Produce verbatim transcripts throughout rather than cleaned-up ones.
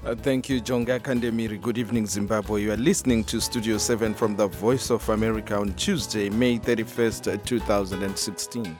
Uh, thank you, Jonga Kandemiri. Good evening, Zimbabwe. You are listening to Studio seven from the Voice of America on Tuesday, May thirty-first, two thousand sixteen.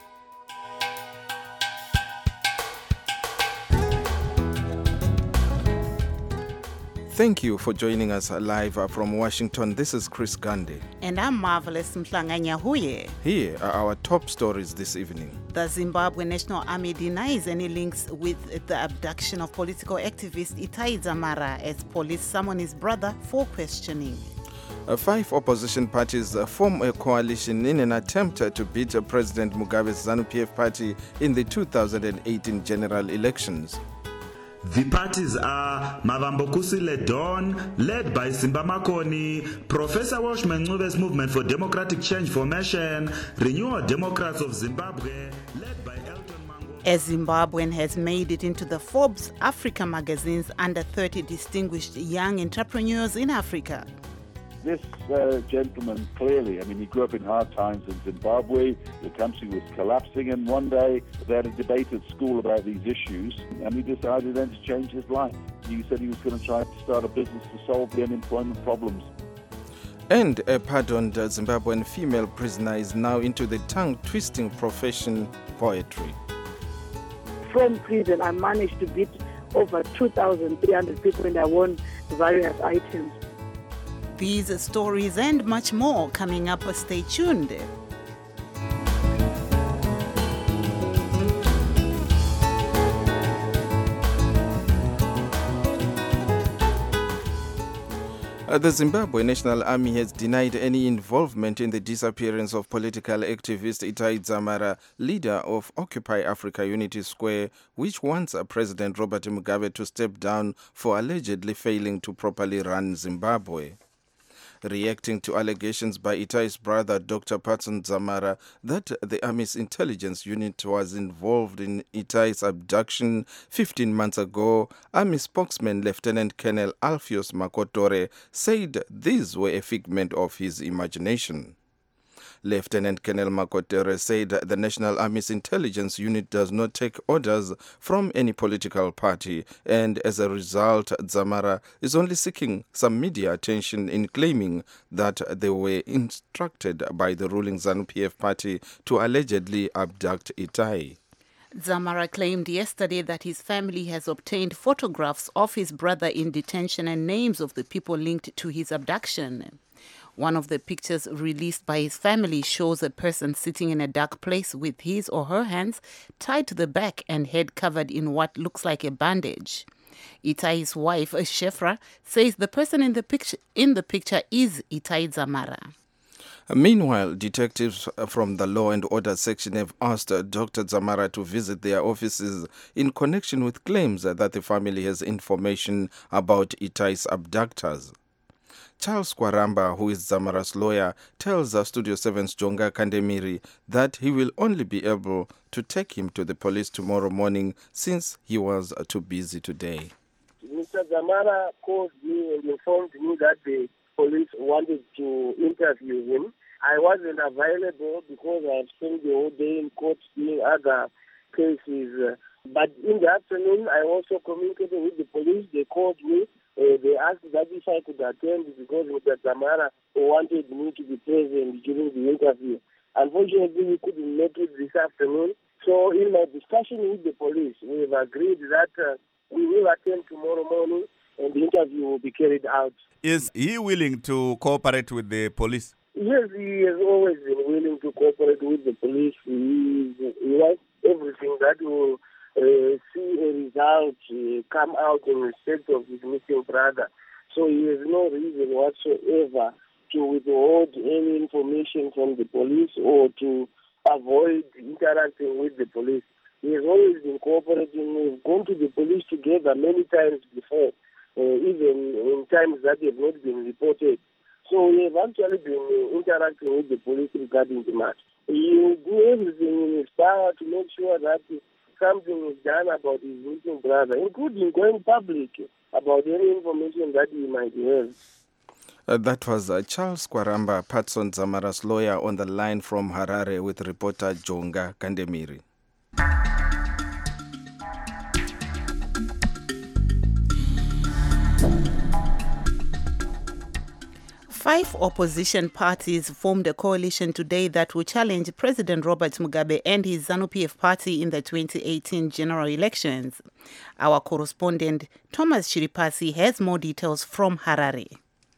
Thank you for joining us live from Washington. This is Chris Gandhi. And I'm Marvelous Mhlanga-Nyahuye. Here are our top stories this evening. The Zimbabwe National Army denies any links with the abduction of political activist Itai Dzamara as police summon his brother for questioning. Uh, five opposition parties uh, form a coalition in an attempt uh, to beat uh, President Mugabe's ZANU-P F party in the two thousand eighteen general elections. The parties are Mavambokusile Dawn, led by Simba Makoni, Professor Washman Ncube's Movement for Democratic Change Formation, Renewal Democrats of Zimbabwe, led by Elton Mango. A Zimbabwean has made it into the Forbes Africa magazine's under thirty distinguished young entrepreneurs in Africa. This uh, gentleman, clearly, I mean, he grew up in hard times in Zimbabwe. The country was collapsing, and one day they had a debate at school about these issues, and he decided then to change his life. He said he was going to try to start a business to solve the unemployment problems. And a pardoned Zimbabwean female prisoner is now into the tongue-twisting profession, poetry. From prison, I managed to beat over two thousand three hundred people, and I won various items. These stories and much more coming up. Stay tuned. Uh, the Zimbabwe National Army has denied any involvement in the disappearance of political activist Itai Dzamara, leader of Occupy Africa Unity Square, which wants uh, President Robert Mugabe to step down for allegedly failing to properly run Zimbabwe. Reacting to allegations by Itai's brother, Doctor Patson Dzamara, that the Army's intelligence unit was involved in Itai's abduction fifteen months ago, Army spokesman Lieutenant Colonel Alpheus Makotore said these were a figment of his imagination. Lieutenant Colonel Makotore said the National Army's intelligence unit does not take orders from any political party, and as a result, Dzamara is only seeking some media attention in claiming that they were instructed by the ruling ZANU-P F party to allegedly abduct Itai. Dzamara claimed yesterday that his family has obtained photographs of his brother in detention and names of the people linked to his abduction. One of the pictures released by his family shows a person sitting in a dark place with his or her hands tied to the back and head covered in what looks like a bandage. Itai's wife, Shefra, says the person in the picture in the picture is Itai Dzamara. Meanwhile, detectives from the Law and Order section have asked Doctor Dzamara to visit their offices in connection with claims that the family has information about Itai's abductors. Charles Kwaramba, who is Dzamara's lawyer, tells our Studio seven's Jonga Kandemiri that he will only be able to take him to the police tomorrow morning since he was too busy today. Mister Dzamara called me and informed me that the police wanted to interview him. I wasn't available because I have spent the whole day in court doing other cases. But in the afternoon, I also communicated with the police. They called me. Uh, they asked that if I could attend because Mister Dzamara wanted me to be present during the interview. Unfortunately, we couldn't make it this afternoon. So in my discussion with the police, we've agreed that uh, we will attend tomorrow morning and the interview will be carried out. Is he willing to cooperate with the police? Yes, he has always been willing to cooperate with the police. He, he wants everything that will Uh, see a result uh, come out in respect of his missing brother. So he has no reason whatsoever to withhold any information from the police or to avoid interacting with the police. He has always been cooperating. We've gone to the police together many times before, uh, even in times that have not been reported. So we have actually been uh, interacting with the police regarding the matter. He will do everything in his power to make sure that something is done about his missing brother, including going public about any information that he might have. Uh, that was uh, Charles Kwaramba, Patson Dzamara's lawyer, on the line from Harare with reporter Jonga Kandemiri. Five opposition parties formed a coalition today that will challenge President Robert Mugabe and his ZANU-P F party in the twenty eighteen general elections. Our correspondent Thomas Chiripasi has more details from Harare.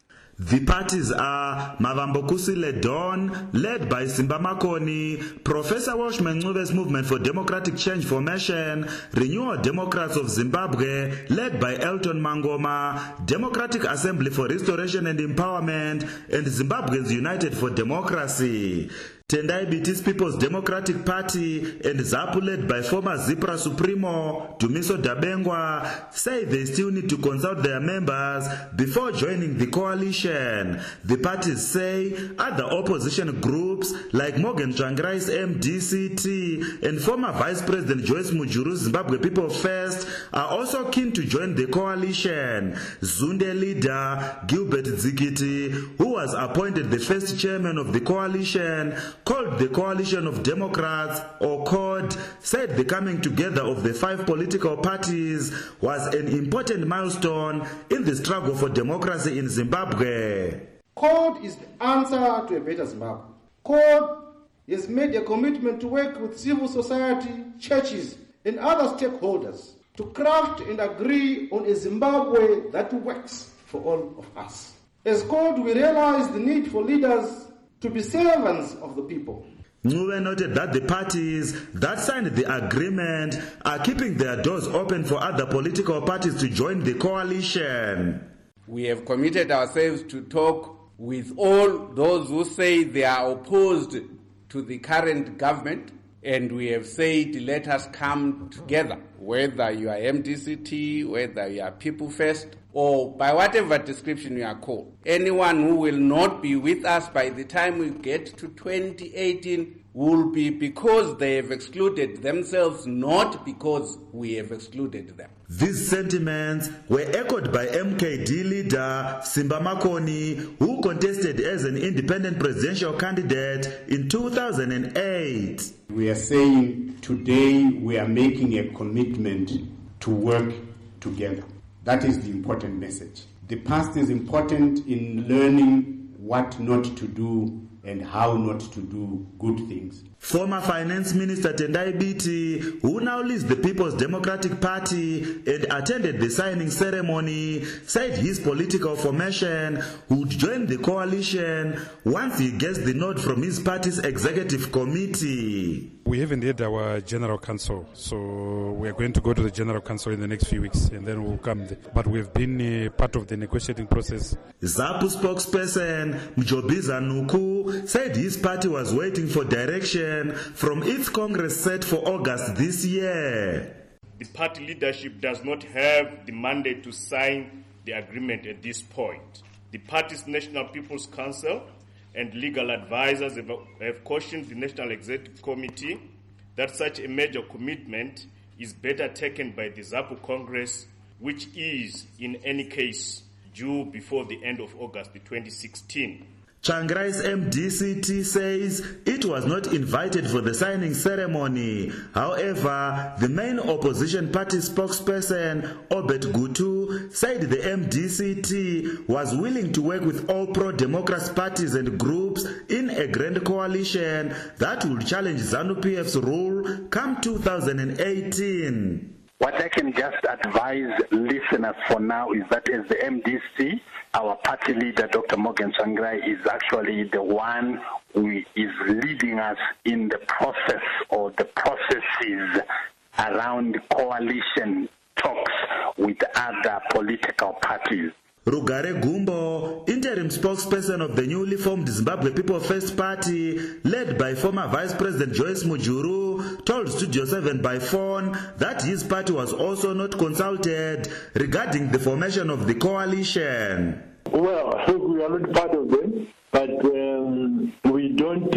The parties are Mavambokusile Dawn, led by Simba Makoni, Professor Washman Ncwebe's Movement for Democratic Change Formation, Renewal Democrats of Zimbabwe, led by Elton Mangoma, Democratic Assembly for Restoration and Empowerment, and Zimbabweans United for Democracy. Tendai Biti's People's Democratic Party and ZAPU, led by former ZIPRA Supremo Dumiso Dabengwa, say they still need to consult their members before joining the coalition. The parties say other opposition groups like Morgan Tsvangirai's M D C T and former Vice President Joyce Mujuru's Zimbabwe People First are also keen to join the coalition. Zunde leader Gilbert Zikiti, who was appointed the first chairman of the coalition, called the Coalition of Democrats, or C O D, said the coming together of the five political parties was an important milestone in the struggle for democracy in Zimbabwe. C O D is the answer to a better Zimbabwe. C O D has made a commitment to work with civil society, churches, and other stakeholders to craft and agree on a Zimbabwe that works for all of us. As C O D, we realize the need for leaders to be servants of the people. Ncube noted that the parties that signed the agreement are keeping their doors open for other political parties to join the coalition. We have committed ourselves to talk with all those who say they are opposed to the current government, and we have said let us come together, whether you are M D C T, whether you are People First, or by whatever description you are called. Anyone who will not be with us by the time we get to twenty eighteen will be because they have excluded themselves, not because we have excluded them. These sentiments were echoed by M K D leader Simba Makoni, who contested as an independent presidential candidate in two thousand eight. We are saying today we are making a commitment to work together. That is the important message. The past is important in learning what not to do and how not to do good things. Former Finance Minister Tendai Biti, who now leads the People's Democratic Party and attended the signing ceremony, said his political formation would join the coalition once he gets the nod from his party's executive committee. We haven't had our general council, so we are going to go to the general council in the next few weeks, and then we'll come there. But we've been uh, part of the negotiating process. ZAPU spokesperson Mjobiza Nuku said his party was waiting for direction from its Congress set for August this year. The party leadership does not have the mandate to sign the agreement at this point. The party's National People's Council and legal advisors have, have cautioned the National Executive Committee that such a major commitment is better taken by the ZAPU Congress, which is, in any case, due before the end of August twenty sixteen. Tsvangirai's M D C T says it was not invited for the signing ceremony. However, the main opposition party spokesperson, Obet Gutu, said the M D C T was willing to work with all pro-democracy parties and groups in a grand coalition that will challenge ZANU-P F's rule come two thousand eighteen. What I can just advise listeners for now is that as the M D C, our party leader, Doctor Morgan Tsvangirai, is actually the one who is leading us in the process or the processes around coalition talks with other political parties. Rugare Gumbo, interim spokesperson of the newly formed Zimbabwe People First Party, led by former Vice President Joyce Mujuru, told Studio seven by phone that his party was also not consulted regarding the formation of the coalition. Well, I think we are not part of them, but um, we don't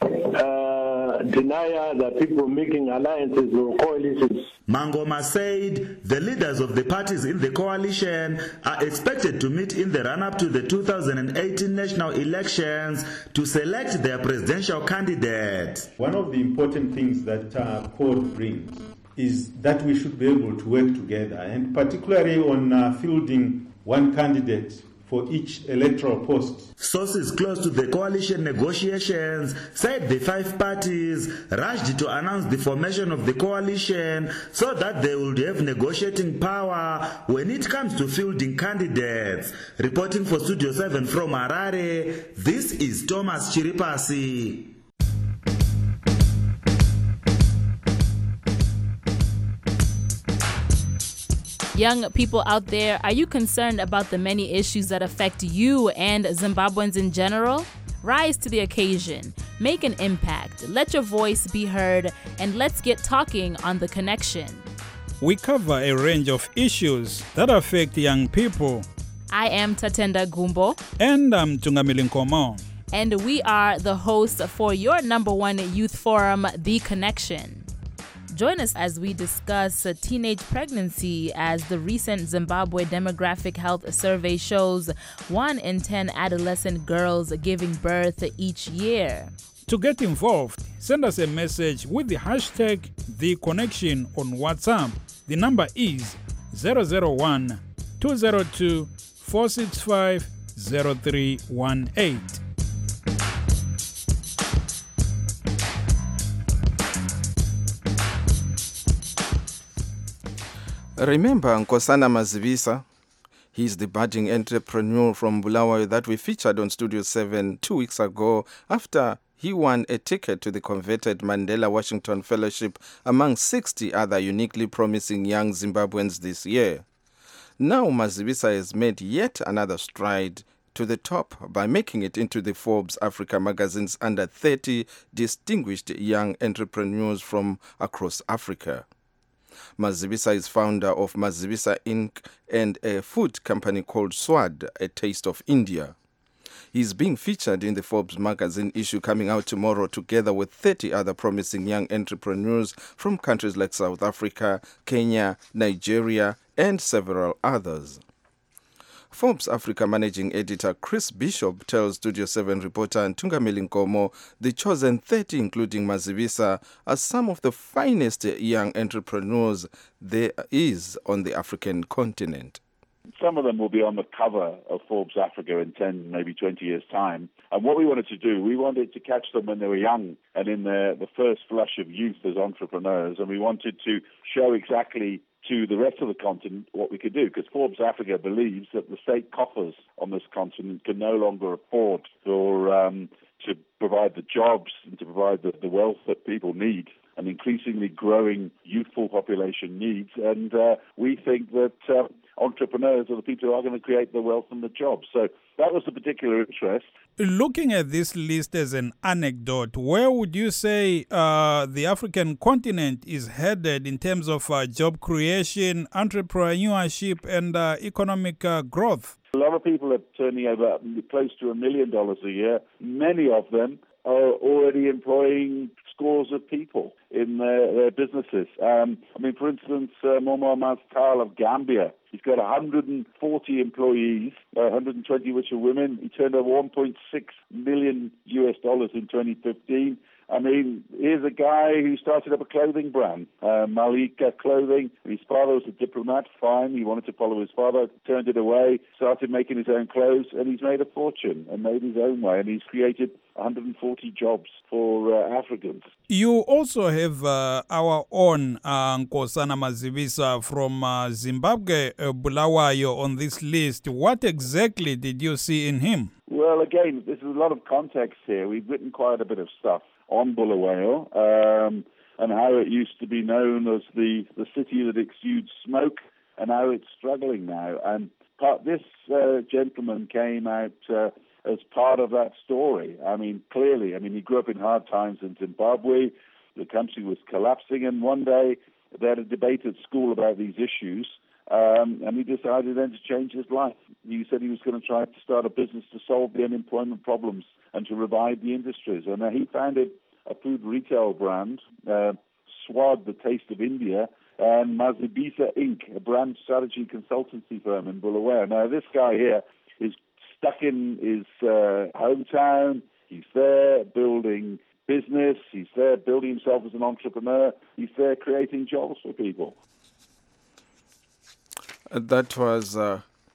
uh, deny other people making alliances or coalitions. Mangoma said the leaders of the parties in the coalition are expected to meet in the run-up to the two thousand eighteen national elections to select their presidential candidate. One of the important things that uh, C O D brings is that we should be able to work together, and particularly on uh, fielding one candidate for each electoral post. Sources close to the coalition negotiations said the five parties rushed to announce the formation of the coalition so that they would have negotiating power when it comes to fielding candidates. Reporting for Studio seven from Harare, this is Thomas Chiripasi. Young people out there, are you concerned about the many issues that affect you and Zimbabweans in general? Rise to the occasion, make an impact, let your voice be heard, and let's get talking on The Connection. We cover a range of issues that affect young people. I am Tatenda Gumbo. And I'm Tungamili Nkomo. And we are the hosts for your number one youth forum, The Connection. Join us as we discuss teenage pregnancy, as the recent Zimbabwe Demographic Health Survey shows one in ten adolescent girls giving birth each year. To get involved, send us a message with the hashtag The Connection on WhatsApp. The number is zero zero one, two zero two, four six five, zero three one eight. Remember Nkosana Mazibisa? He's the budding entrepreneur from Bulawayo that we featured on Studio seven two weeks ago after he won a ticket to the converted Mandela Washington Fellowship among sixty other uniquely promising young Zimbabweans this year. Now Mazibisa has made yet another stride to the top by making it into the Forbes Africa magazine's under thirty distinguished young entrepreneurs from across Africa. Mazibisa is founder of Mazibisa Incorporated and a food company called Swad, A Taste of India. He's being featured in the Forbes magazine issue coming out tomorrow together with thirty other promising young entrepreneurs from countries like South Africa, Kenya, Nigeria, and several others. Forbes Africa managing editor Chris Bishop tells Studio seven reporter Tungamili Nkomo the chosen thirty, including Mazibisa, are some of the finest young entrepreneurs there is on the African continent. Some of them will be on the cover of Forbes Africa in ten, maybe twenty years' time. And what we wanted to do, we wanted to catch them when they were young and in the, the first flush of youth as entrepreneurs. And we wanted to show exactly to the rest of the continent what we could do, because Forbes Africa believes that the state coffers on this continent can no longer afford for um, to provide the jobs and to provide the, the wealth that people need, an increasingly growing youthful population needs. And uh, we think that uh, entrepreneurs are the people who are going to create the wealth and the jobs. So that was the particular interest. Looking at this list as an anecdote, where would you say uh, the African continent is headed in terms of uh, job creation, entrepreneurship, and uh, economic uh, growth? A lot of people are turning over close to a million dollars a year. Many of them are already employing scores of people in their, their businesses. Um, I mean, for instance, uh, Momo Mastal of Gambia, he's got one hundred forty employees, uh, one hundred twenty which are women. He turned over one point six million U S dollars in twenty fifteen. I mean, here's a guy who started up a clothing brand, uh, Malika Clothing. His father was a diplomat, fine. He wanted to follow his father, turned it away, started making his own clothes, and he's made a fortune and made his own way. And he's created one hundred forty jobs for uh, Africans. You also have uh, our own uh, Nkosana Mazibisa from uh, Zimbabwe, uh, Bulawayo, on this list. What exactly did you see in him? Well, again, there's a lot of context here. We've written quite a bit of stuff on Bulawayo um, and how it used to be known as the, the city that exudes smoke and how it's struggling now. And part, this uh, gentleman came out uh, as part of that story. I mean, clearly, I mean, he grew up in hard times in Zimbabwe. The country was collapsing, and one day they had a debate at school about these issues, um, and he decided then to change his life. He said he was going to try to start a business to solve the unemployment problems and to revive the industries. And uh, he founded a food retail brand, uh, Swad, The Taste of India, and Mazibisa Incorporated, a brand strategy consultancy firm in Bulawayo. Now, this guy here is stuck in his uh, hometown. He's there building business. He's there building himself as an entrepreneur. He's there creating jobs for people. That was uh,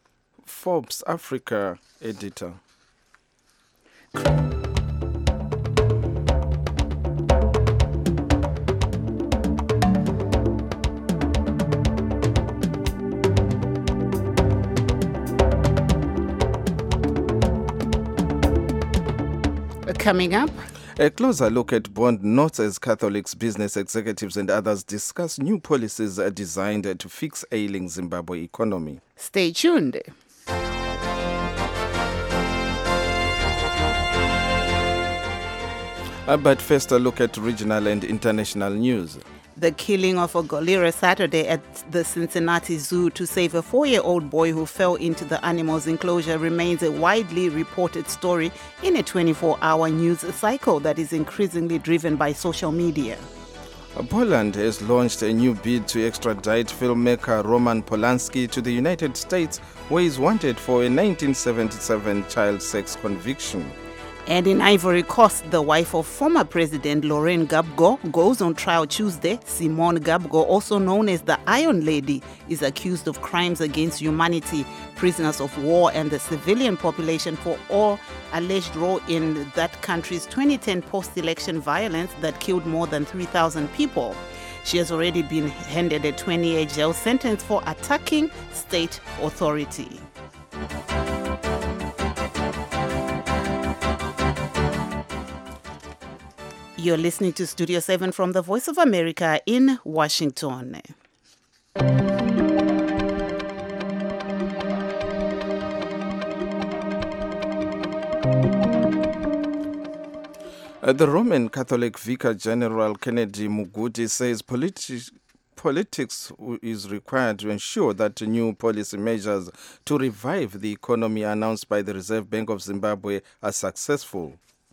Forbes Africa editor. Coming up, a closer look at bond notes as Catholics, business executives and others discuss new policies designed to fix ailing Zimbabwe economy. Stay tuned. Uh, but first, a look at regional and international news. The killing of a gorilla Saturday at the Cincinnati Zoo to save a four-year-old boy who fell into the animal's enclosure remains a widely reported story in a twenty-four hour news cycle that is increasingly driven by social media. Poland has launched a new bid to extradite filmmaker Roman Polanski to the United States, where he is wanted for a nineteen seventy-seven child sex conviction. And in Ivory Coast, the wife of former President Laurent Gbagbo goes on trial Tuesday. Simone Gbagbo, also known as the Iron Lady, is accused of crimes against humanity, prisoners of war and the civilian population for all alleged role in that country's twenty ten post-election violence that killed more than three thousand people. She has already been handed a twenty-year jail sentence for attacking state authority. You're listening to Studio seven from the Voice of America in Washington. Uh, the Roman Catholic Vicar General Kennedy Muguti says politi- politics is required to ensure that new policy measures to revive the economy announced by the Reserve Bank of Zimbabwe are successful.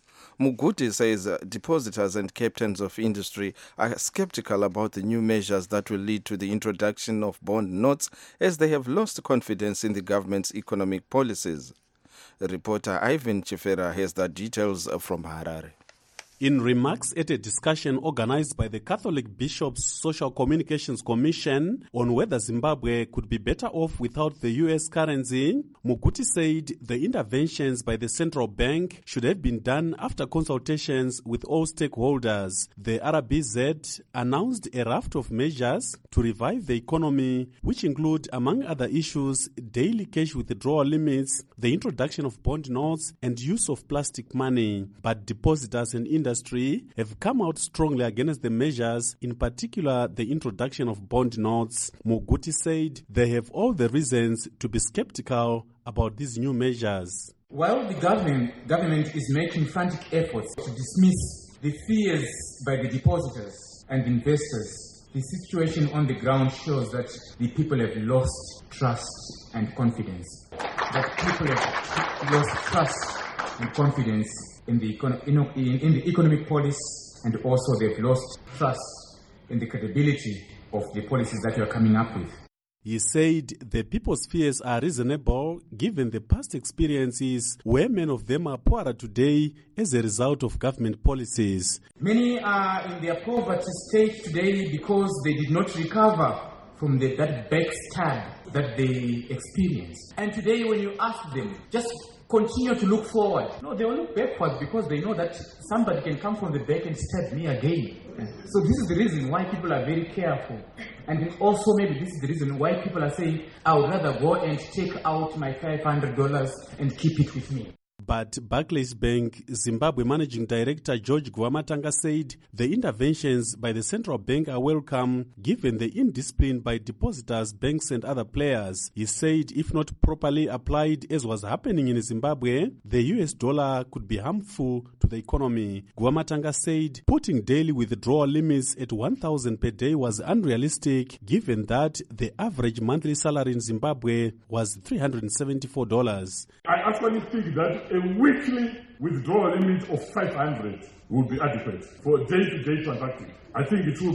Muguti says uh, depositors and captains of industry are skeptical about the new measures that will lead to the introduction of bond notes, as they have lost confidence in the government's economic policies. Reporter Ivan Chifera has the details from Harare. In remarks at a discussion organized by the Catholic Bishops' Social Communications Commission on whether Zimbabwe could be better off without the U S currency, Muguti said the interventions by the central bank should have been done after consultations with all stakeholders. The R B Z announced a raft of measures to revive the economy, which include, among other issues, daily cash withdrawal limits, the introduction of bond notes, and use of plastic money. But depositors and industry have come out strongly against the measures, in particular the introduction of bond notes. Muguti said they have all the reasons to be skeptical about these new measures. While the government, government is making frantic efforts to dismiss the fears by the depositors and investors, the situation on the ground shows that the people have lost trust and confidence. That people have lost trust and confidence in the, econ- in, in the economic policy, and also they've lost trust in the credibility of the policies that you are coming up with. He said the people's fears are reasonable given the past experiences where many of them are poorer today as a result of government policies. Many are in their poverty state today because they did not recover from the, that backstab that they experienced. And today when you ask them, just continue to look forward. No, they will look backwards because they know that somebody can come from the back and stab me again. So this is the reason why people are very careful. And also maybe this is the reason why people are saying, I would rather go and take out my five hundred dollars and keep it with me. But Barclays Bank Zimbabwe Managing Director George Guamatanga said the interventions by the central bank are welcome given the indiscipline by depositors, banks and other players. He said if not properly applied, as was happening in Zimbabwe, the U S dollar could be harmful to the economy. Guamatanga said putting daily withdrawal limits at one thousand per day was unrealistic given that the average monthly salary in Zimbabwe was three hundred seventy-four dollars. I actually think that a weekly withdrawal limit of five hundred would be adequate for day-to-day transacting. I think it will be.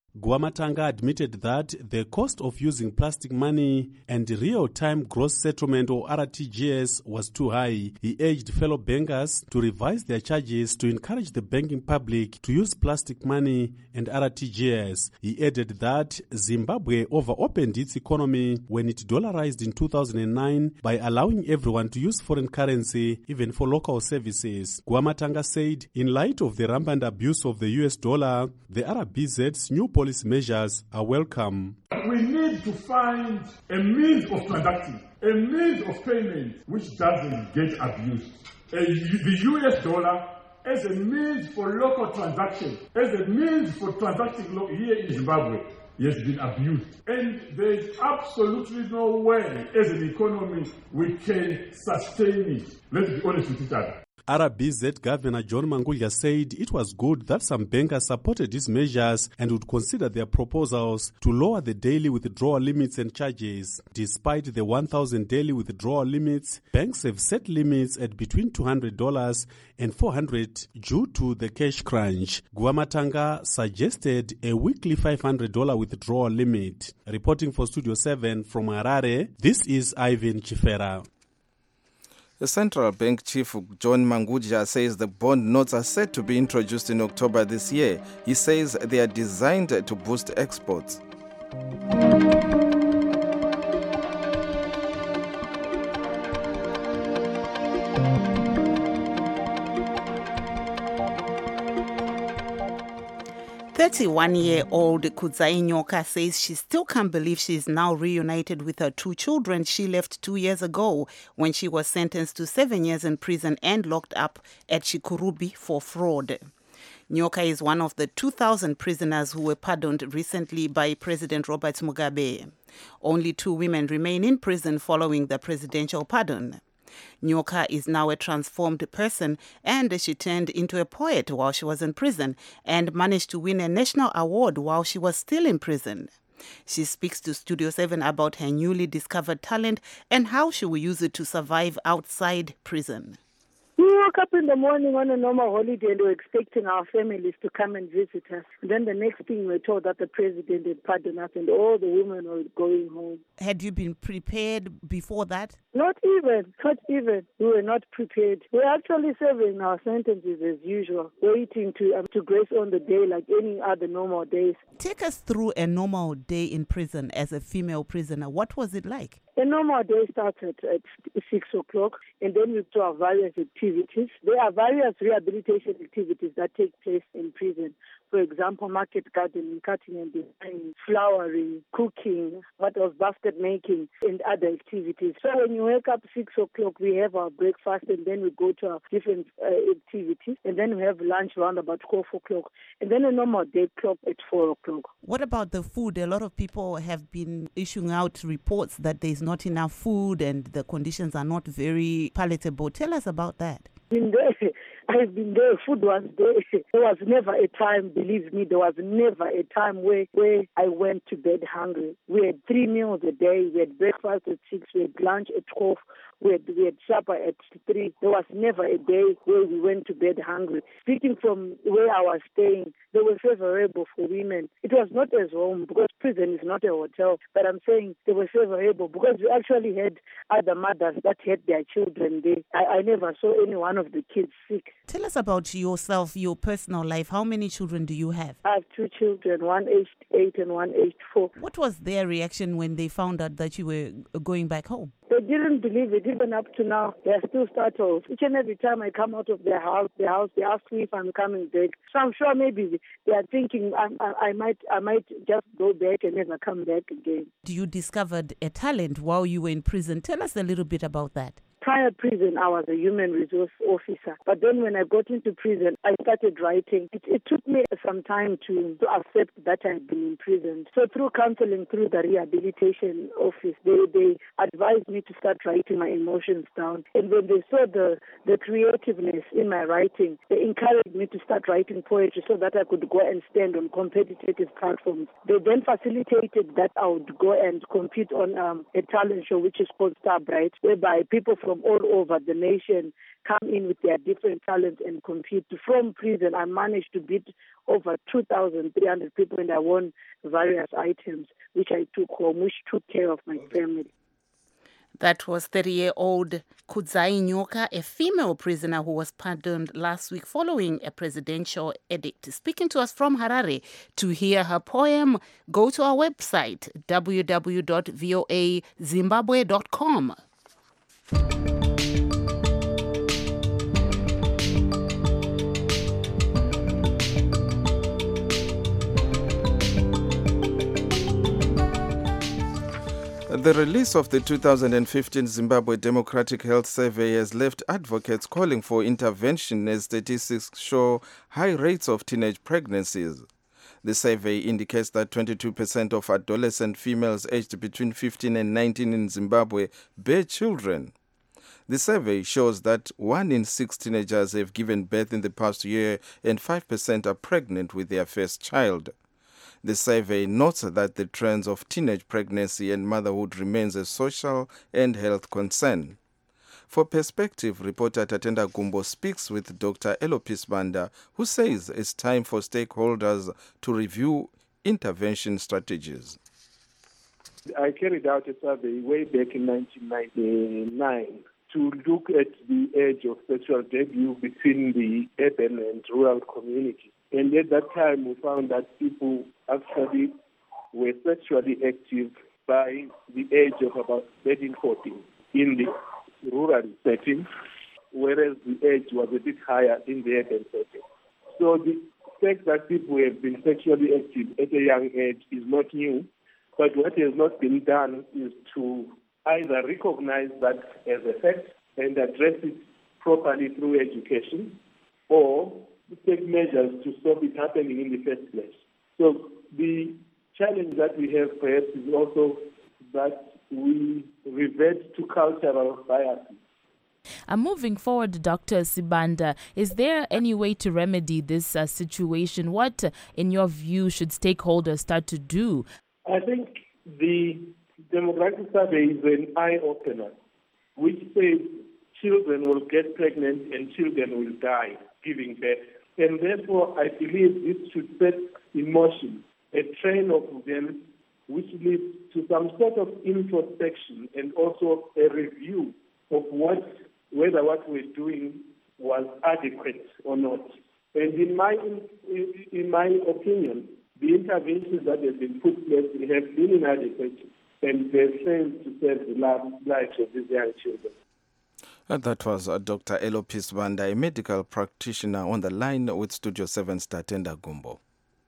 Guamatanga admitted that the cost of using plastic money and real-time gross settlement or R T G S was too high. He urged fellow bankers to revise their charges to encourage the banking public to use plastic money and R T G S. He added that Zimbabwe over-opened its economy when it dollarized in two thousand nine by allowing everyone to use foreign currency, even for local services. Guamatanga said, in light of the rampant abuse of the U S dollar, the R B Z's new policy measures are welcome. We need to find a means of transacting, a means of payment which doesn't get abused. A, the U S dollar as a means for local transaction, as a means for transacting lo- here in Zimbabwe, has been abused. And there's absolutely no way as an economy we can sustain it. Let's be honest with each other. R B Z Governor John Mangudya said it was good that some bankers supported these measures and would consider their proposals to lower the daily withdrawal limits and charges. Despite the one thousand daily withdrawal limits, banks have set limits at between two hundred dollars and four hundred dollars due to the cash crunch. Guamatanga suggested a weekly five hundred dollars withdrawal limit. Reporting for Studio seven from Harare, this is Ivan Chifera. The central bank chief, John Mangudya, says the bond notes are set to be introduced in October this year. He says they are designed to boost exports. thirty-one-year-old Kudzai Nyoka says she still can't believe she is now reunited with her two children she left two years ago when she was sentenced to seven years in prison and locked up at Chikurubi for fraud. Nyoka is one of the two thousand prisoners who were pardoned recently by President Robert Mugabe. Only two women remain in prison following the presidential pardon. Nyoka is now a transformed person, and she turned into a poet while she was in prison and managed to win a national award while she was still in prison. She speaks to Studio seven about her newly discovered talent and how she will use it to survive outside prison. We woke up in the morning on a normal holiday and we were expecting our families to come and visit us. And then the next thing we were told that the president had pardoned us and all the women were going home. Had you been prepared before that? Not even, not even. We were not prepared. We were actually serving our sentences as usual, waiting to um, to grace on the day like any other normal days. Take us through a normal day in prison as a female prisoner. What was it like? A normal day started at six o'clock, and then we do our various activities. There are various rehabilitation activities that take place in prison. For example, market gardening, cutting and designing, flowering, cooking, what else, basket making, and other activities. So when you wake up six o'clock, we have our breakfast, and then we go to our different uh, activities, and then we have lunch around about twelve o'clock, and then a normal day clock at four o'clock. What about the food? A lot of people have been issuing out reports that there's not enough food and the conditions are not very palatable. Tell us about that. Been there. I've been there. Food was there. There was never a time, believe me, there was never a time where, where I went to bed hungry. We had three meals a day. We had breakfast at six. We had lunch at twelve. We had, we had supper at three. There was never a day where we went to bed hungry. Speaking from where I was staying, they were favorable for women. It was not as home because prison is not a hotel, but I'm saying they were favorable because we actually had other mothers that had their children there. I, I never saw any one of the kids sick. Tell us about yourself, your personal life. How many children do you have? I have two children, one aged eight and one aged four. What was their reaction when they found out that you were going back home? They didn't believe it. Even up to now, they're still startled. Each and every time I come out of their house, their house, they ask me if I'm coming back. So I'm sure maybe they are thinking I, I, I might, I might just go back and never come back again. You discovered a talent while you were in prison. Tell us a little bit about that. Prior prison, I was a human resource officer. But then when I got into prison, I started writing. It, it took me some time to, to accept that I'd been in prison. So through counseling, through the rehabilitation office, they, they advised me to start writing my emotions down. And when they saw the, the creativeness in my writing, they encouraged me to start writing poetry so that I could go and stand on competitive platforms. They then facilitated that I would go and compete on um, a talent show which is called Star Bright, whereby people from from all over the nation come in with their different talents and compete. From prison, I managed to beat over two thousand three hundred people, and I won various items, which I took home, which took care of my family. That was thirty-year-old Kudzai Nyoka, a female prisoner who was pardoned last week following a presidential edict. Speaking to us from Harare, to hear her poem, go to our website, w w w dot voa zimbabwe dot com. The release of the two thousand fifteen Zimbabwe Democratic Health Survey has left advocates calling for intervention as statistics show high rates of teenage pregnancies. The survey indicates that twenty-two percent of adolescent females aged between fifteen and nineteen in Zimbabwe bear children. The survey shows that one in six teenagers have given birth in the past year and five percent are pregnant with their first child. The survey notes that the trends of teenage pregnancy and motherhood remains a social and health concern. For Perspective, reporter Tatenda Gumbo speaks with Doctor Elopis Banda, who says it's time for stakeholders to review intervention strategies. I carried out a survey way back in nineteen ninety-nine to look at the age of sexual debut between the urban and rural communities. And at that time, we found that people actually were sexually active by the age of about thirteen, fourteen in the rural setting, whereas the age was a bit higher in the urban setting. So the fact that people have been sexually active at a young age is not new, but what has not been done is to either recognize that as a fact and address it properly through education, or take measures to stop it happening in the first place. So the challenge that we have perhaps is also that we revert to cultural biases. Uh, moving forward, Doctor Sibanda, is there any way to remedy this uh, situation? What, uh, in your view, should stakeholders start to do? I think the demographic survey is an eye-opener, which says children will get pregnant and children will die giving birth. And therefore, I believe this should set in motion a train of events which leads to some sort of introspection and also a review of what, whether what we're doing was adequate or not. And in my, in my opinion, the interventions that have been put in place have been inadequate and they've failed to save the lives of these young children. And that was uh, Doctor Elopis Banda, a medical practitioner, on the line with Studio seven's Tatenda Gumbo.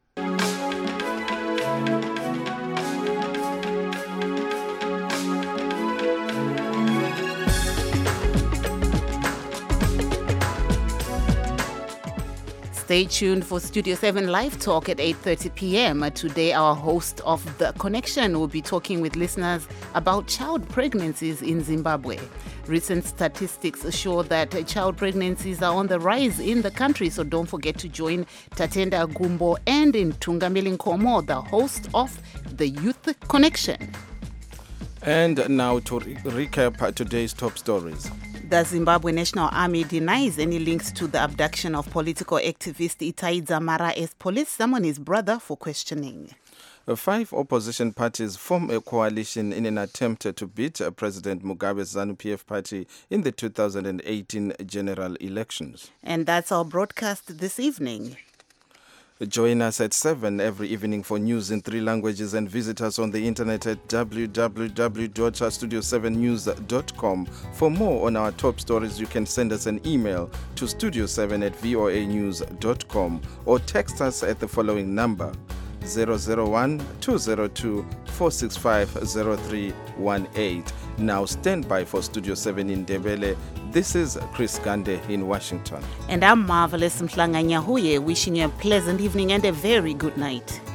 Stay tuned for Studio seven Live Talk at eight thirty p.m. Today, our host of The Connection will be talking with listeners about child pregnancies in Zimbabwe. Recent statistics show that child pregnancies are on the rise in the country, so don't forget to join Tatenda Gumbo and Ntungamili Nkomo, the host of The Youth Connection. And now to re- recap today's top stories. The Zimbabwe National Army denies any links to the abduction of political activist Itai Dzamara as police summon his brother for questioning. Five opposition parties form a coalition in an attempt to beat President Mugabe's ZANU-P F party in the two thousand eighteen general elections. And that's our broadcast this evening. Join us at seven every evening for news in three languages and visit us on the internet at w w w dot studio seven news dot com. For more on our top stories, you can send us an email to studio seven at voa news dot com or text us at the following number zero zero one two zero two four six five zero three one eight. Now stand by for Studio seven in Ndebele. This is Chris Gande in Washington. And I'm Marvelous Mhlanga Nyahuye, wishing you a pleasant evening and a very good night.